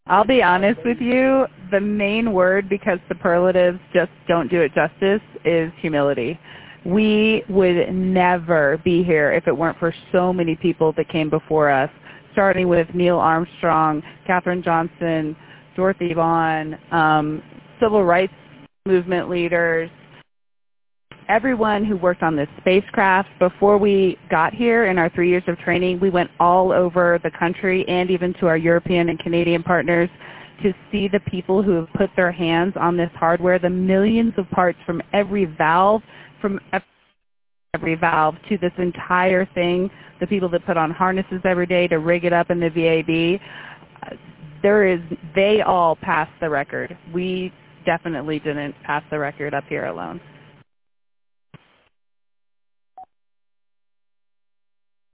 I'll be honest with you, the main word, because superlatives just don't do it justice, is humility. We would never be here if it weren't for so many people that came before us, starting with Neil Armstrong, Katherine Johnson, Dorothy Vaughan, civil rights movement leaders, everyone who worked on this spacecraft. Before we got here in our 3 years of training, we went all over the country and even to our European and Canadian partners to see the people who have put their hands on this hardware, the millions of parts from every valve, to this entire thing, the people that put on harnesses every day to rig it up in the VAB. They all passed the record. We definitely didn't pass the record up here alone.